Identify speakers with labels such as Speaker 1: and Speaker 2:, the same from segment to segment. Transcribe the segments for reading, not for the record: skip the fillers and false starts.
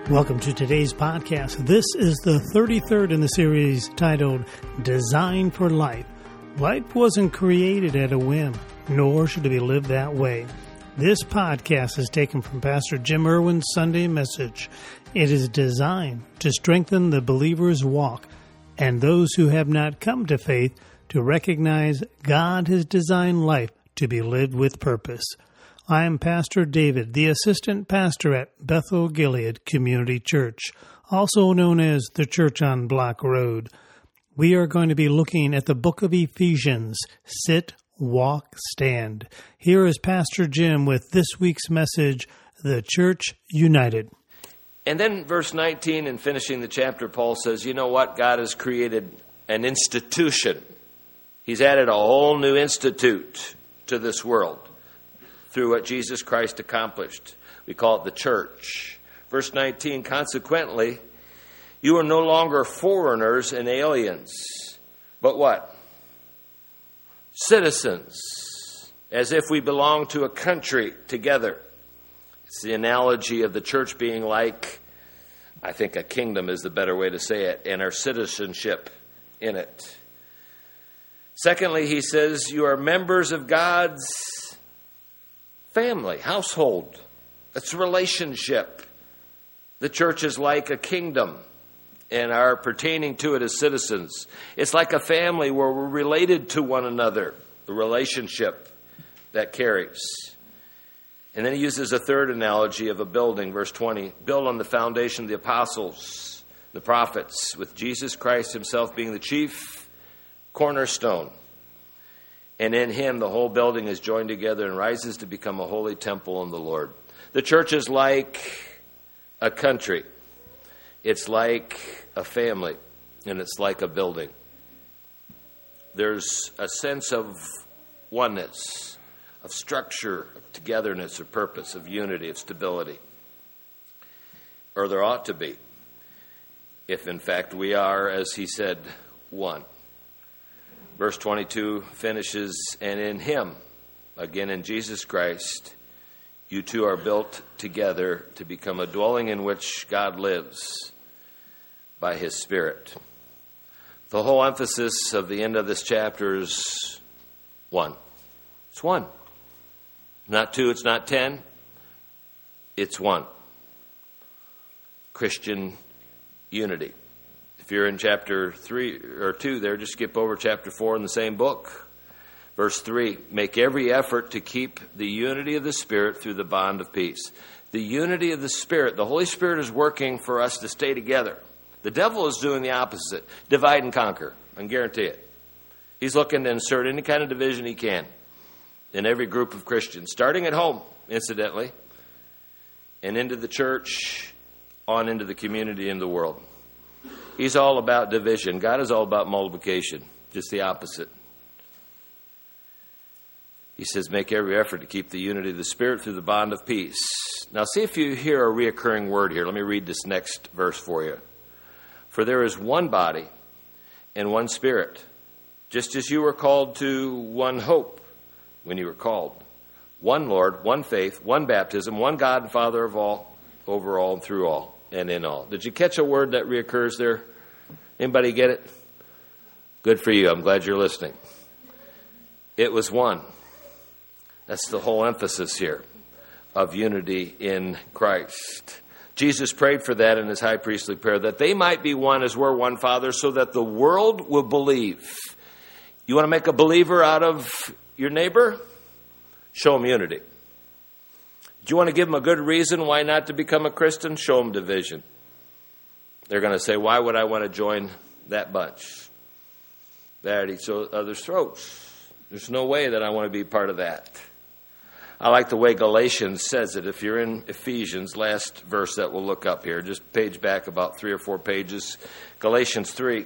Speaker 1: Welcome to today's podcast. This is the 33rd in the series titled Design for Life. Life wasn't created at a whim, nor should it be lived that way. This podcast is taken from Pastor Jim Irwin's Sunday message. It is designed to strengthen the believer's walk and those who have not come to faith to recognize God has designed life to be lived with purpose. I am Pastor David, the assistant pastor at Bethel Gilead Community Church, also known as the Church on Block Road. We are going to be looking at the book of Ephesians, Sit, Walk, Stand. Here is Pastor Jim with this week's message, The Church United.
Speaker 2: And then verse 19, in finishing the chapter, Paul says, you know what? God has created an institution. He's added a whole new institute to this world through what Jesus Christ accomplished. We call it the church. Verse 19, consequently, you are no longer foreigners and aliens, but what? Citizens, as if we belong to a country together. It's the analogy of the church being like, I think a kingdom is the better way to say it, and our citizenship in it. Secondly, he says, you are members of God's family, household. It's a relationship. The church is like a kingdom and are pertaining to it as citizens. It's like a family where we're related to one another, the relationship that carries. And then he uses a third analogy of a building, verse 20, built on the foundation of the apostles, the prophets, with Jesus Christ himself being the chief cornerstone. And in him, the whole building is joined together and rises to become a holy temple in the Lord. The church is like a country. It's like a family. And it's like a building. There's a sense of oneness, of structure, of togetherness, of purpose, of unity, of stability. Or there ought to be, if in fact we are, as he said, one. Verse 22 finishes, and in him, again in Jesus Christ, you two are built together to become a dwelling in which God lives by his Spirit. The whole emphasis of the end of this chapter is one. It's one. Not two, it's not 10. It's one. Christian unity. If you're in chapter 3 or 2 there, just skip over chapter 4 in the same book. Verse 3, make every effort to keep the unity of the Spirit through the bond of peace. The unity of the Spirit, the Holy Spirit is working for us to stay together. The devil is doing the opposite, divide and conquer, I can guarantee it. He's looking to insert any kind of division he can in every group of Christians, starting at home, incidentally, and into the church, on into the community and the world. He's all about division. God is all about multiplication, just the opposite. He says, make every effort to keep the unity of the Spirit through the bond of peace. Now, see if you hear a reoccurring word here. Let me read this next verse for you. For there is one body and one Spirit, just as you were called to one hope when you were called. One Lord, one faith, one baptism, one God and Father of all, over all and through all and in all. Did you catch a word that reoccurs there? Anybody get it? Good for you. I'm glad you're listening. It was one. That's the whole emphasis here of unity in Christ. Jesus prayed for that in his high priestly prayer, that they might be one as we're one, Father, so that the world will believe. You want to make a believer out of your neighbor? Show them unity. Do you want to give them a good reason why not to become a Christian? Show them division. They're going to say, why would I want to join that bunch? That eats others' throats. There's no way that I want to be part of that. I like the way Galatians says it. If you're in Ephesians, last verse that we'll look up here, just page back about 3 or 4 pages. Galatians 3.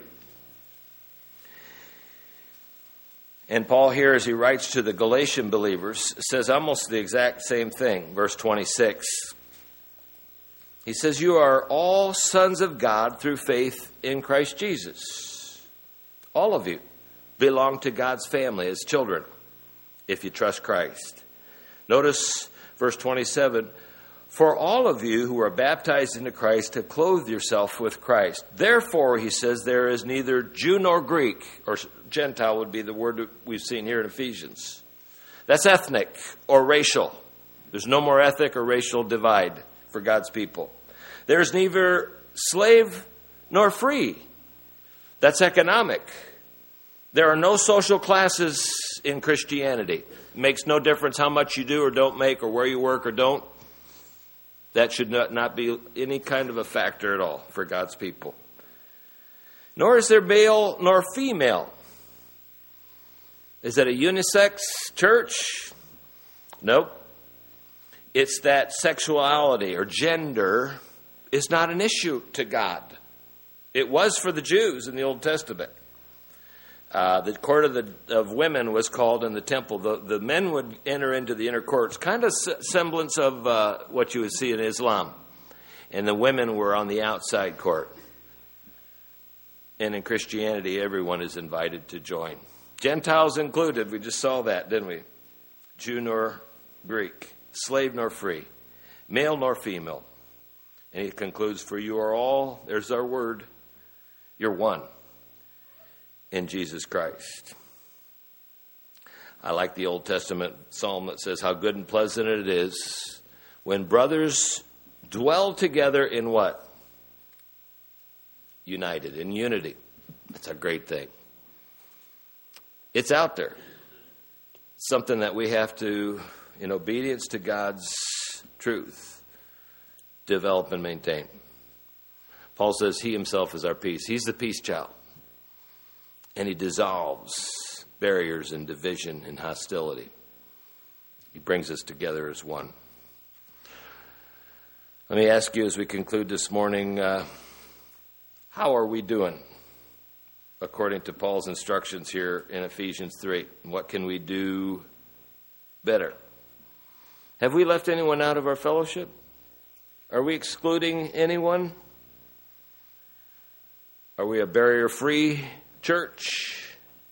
Speaker 2: And Paul here, as he writes to the Galatian believers, says almost the exact same thing. Verse 26. He says, you are all sons of God through faith in Christ Jesus. All of you belong to God's family as children, if you trust Christ. Notice verse 27, For all of you who are baptized into Christ have clothed yourself with Christ. Therefore, he says, there is neither Jew nor Greek, or Gentile would be the word that we've seen here in Ephesians. That's ethnic or racial. There's no more ethnic or racial divide for God's people. There's neither slave nor free. That's economic. There are no social classes in Christianity. It makes no difference how much you do or don't make or where you work or don't. That should not be any kind of a factor at all for God's people. Nor is there male nor female. Is it a unisex church? Nope. It's that sexuality or gender is not an issue to God. It was for the Jews in the Old Testament. The court of women was called in the temple. The men would enter into the inner courts, kind of semblance of what you would see in Islam. And the women were on the outside court. And in Christianity, everyone is invited to join. Gentiles included. We just saw that, didn't we? Jew nor Greek, slave nor free, male nor female. And he concludes, for you are all, there's our word, you're one in Jesus Christ. I like the Old Testament psalm that says how good and pleasant it is when brothers dwell together in what? United, in unity. That's a great thing. It's out there. Something that we have to, in obedience to God's truth, develop and maintain. Paul says he himself is our peace. He's the peace child. And he dissolves barriers and division and hostility. He brings us together as one. Let me ask you as we conclude this morning, how are we doing according to Paul's instructions here in Ephesians 3? What can we do better? Have we left anyone out of our fellowship? Are we excluding anyone? Are we a barrier-free church?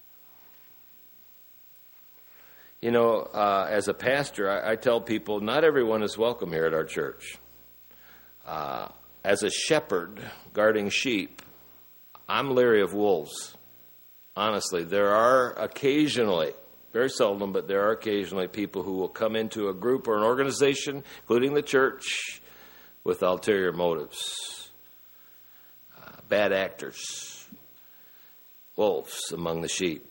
Speaker 2: You know, as a pastor, I tell people not everyone is welcome here at our church. As a shepherd guarding sheep, I'm leery of wolves. Honestly, there are occasionally, very seldom, but there are occasionally people who will come into a group or an organization, including the church, with ulterior motives. Bad actors. Wolves among the sheep.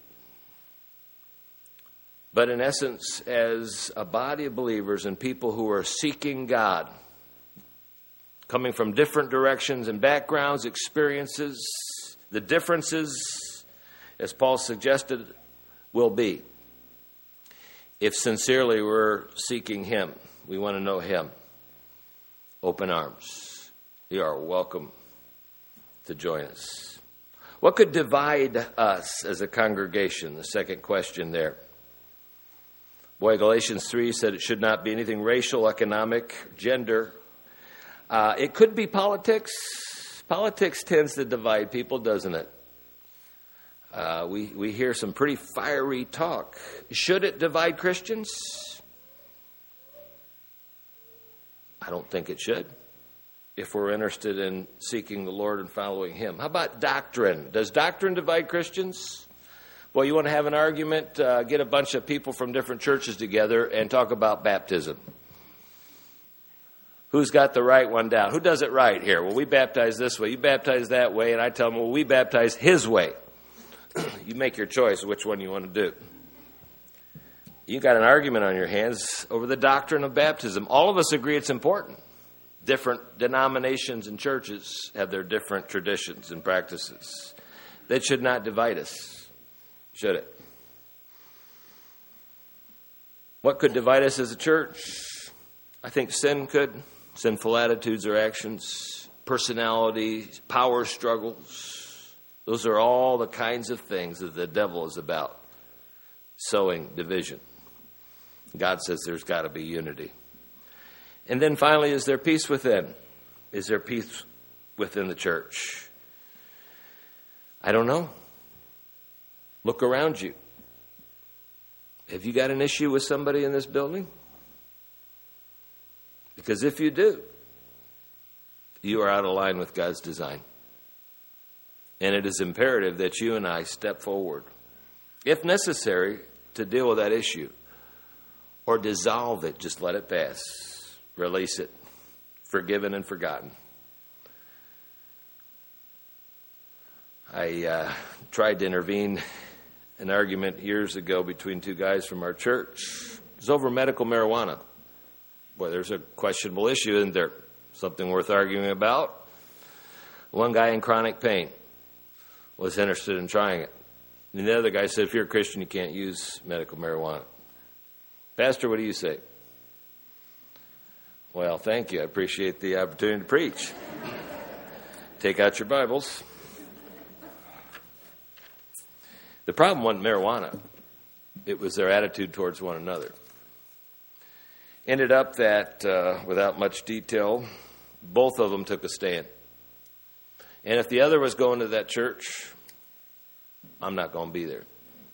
Speaker 2: But in essence, as a body of believers and people who are seeking God, coming from different directions and backgrounds, experiences, the differences, as Paul suggested, will be. If sincerely we're seeking Him, we want to know Him, open arms. You are welcome to join us. What could divide us as a congregation? The second question there. Boy, Galatians 3 said it should not be anything racial, economic, gender. It could be politics. Politics tends to divide people, doesn't it? We hear some pretty fiery talk. Should it divide Christians? I don't think it should, if we're interested in seeking the Lord and following Him. How about doctrine? Does doctrine divide Christians? Well, you want to have an argument, get a bunch of people from different churches together and talk about baptism. Who's got the right one down? Who does it right here? Well, we baptize this way, you baptize that way, and I tell them, well, we baptize His way. You make your choice which one you want to do. You got an argument on your hands over the doctrine of baptism. All of us agree it's important. Different denominations and churches have their different traditions and practices. That should not divide us, should it? What could divide us as a church? I think sin could. Sinful attitudes or actions, personalities, power struggles. Those are all the kinds of things that the devil is about. Sowing division. God says there's got to be unity. And then finally, is there peace within? Is there peace within the church? I don't know. Look around you. Have you got an issue with somebody in this building? Because if you do, you are out of line with God's design. And it is imperative that you and I step forward, if necessary, to deal with that issue. Or dissolve it, just let it pass. Release it. Forgiven and forgotten. I tried to intervene in an argument years ago between two guys from our church. It was over medical marijuana. Boy, there's a questionable issue, isn't there? Something worth arguing about. One guy in chronic pain was interested in trying it. And the other guy said, if you're a Christian, you can't use medical marijuana. Pastor, what do you say? Well, thank you. I appreciate the opportunity to preach. Take out your Bibles. The problem wasn't marijuana. It was their attitude towards one another. Ended up that, without much detail, both of them took a stand. And if the other was going to that church, I'm not going to be there.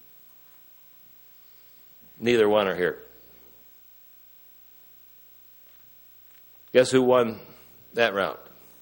Speaker 2: Neither one are here. Guess who won that round?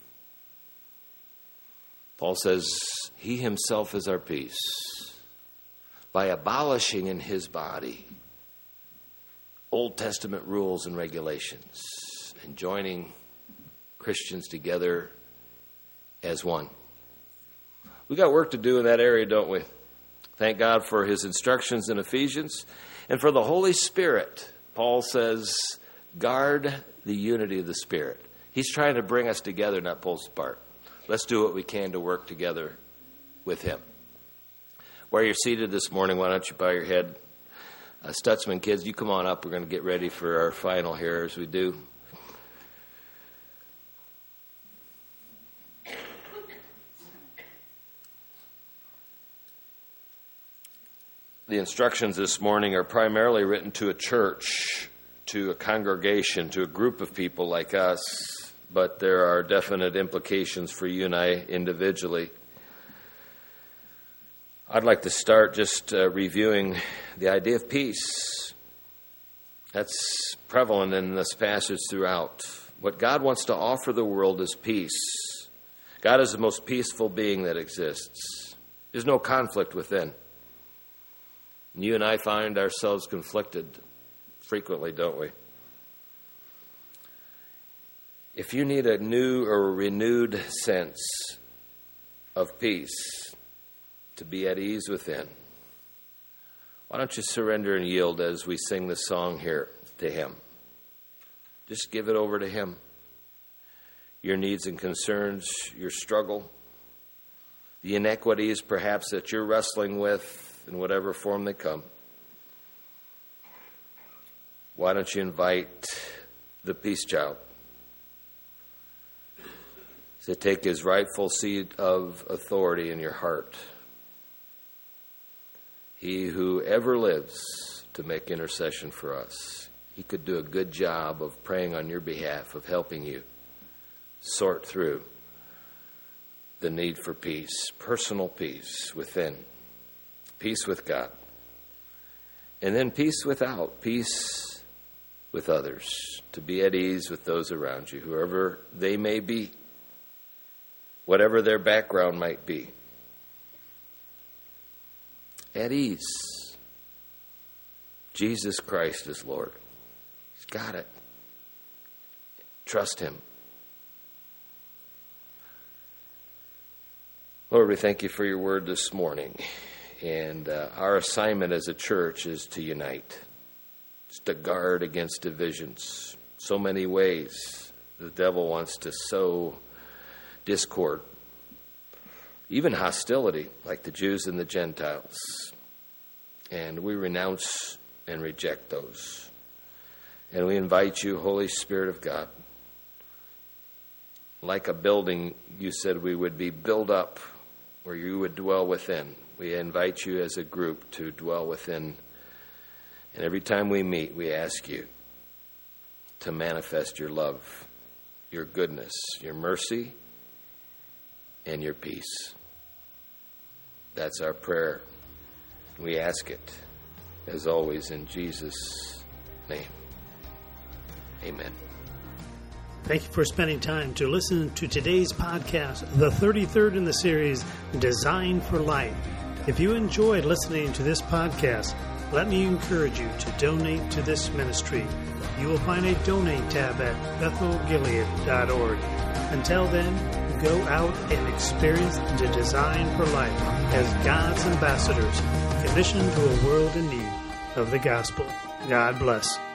Speaker 2: Paul says, he himself is our peace, by abolishing in his body Old Testament rules and regulations and joining Christians together as one. We got work to do in that area, don't we? Thank God for his instructions in Ephesians. And for the Holy Spirit, Paul says, guard the unity of the Spirit. He's trying to bring us together, not pull us apart. Let's do what we can to work together with him. Where you're seated this morning, why don't you bow your head? Stutzman kids, you come on up. We're going to get ready for our final here as we do. The instructions this morning are primarily written to a church, to a congregation, to a group of people like us, but there are definite implications for you and I individually. I'd like to start just reviewing the idea of peace. That's prevalent in this passage throughout. What God wants to offer the world is peace. God is the most peaceful being that exists. There's no conflict within. And you and I find ourselves conflicted frequently, don't we? If you need a new or renewed sense of peace, to be at ease within, why don't you surrender and yield as we sing the song here to him? Just give it over to him. Your needs and concerns, your struggle, the inequities perhaps that you're wrestling with in whatever form they come. Why don't you invite the peace child to take his rightful seat of authority in your heart? He who ever lives to make intercession for us. He could do a good job of praying on your behalf, of helping you sort through the need for peace, personal peace within, peace with God, and then peace without, peace with others, to be at ease with those around you, whoever they may be, whatever their background might be. At ease. Jesus Christ is Lord. He's got it. Trust him. Lord, we thank you for your word this morning. And our assignment as a church is to unite. It's to guard against divisions. So many ways the devil wants to sow discord, even hostility, like the Jews and the Gentiles. And we renounce and reject those. And we invite you, Holy Spirit of God, like a building, you said we would be built up where you would dwell within. We invite you as a group to dwell within. And every time we meet, we ask you to manifest your love, your goodness, your mercy, and your peace. That's our prayer. We ask it, as always, in Jesus' name. Amen.
Speaker 1: Thank you for spending time to listen to today's podcast, the 33rd in the series, Design for Life. If you enjoyed listening to this podcast, let me encourage you to donate to this ministry. You will find a donate tab at bethelgilead.org. Until then, go out and experience the design for life as God's ambassadors, commissioned to a world in need of the gospel. God bless.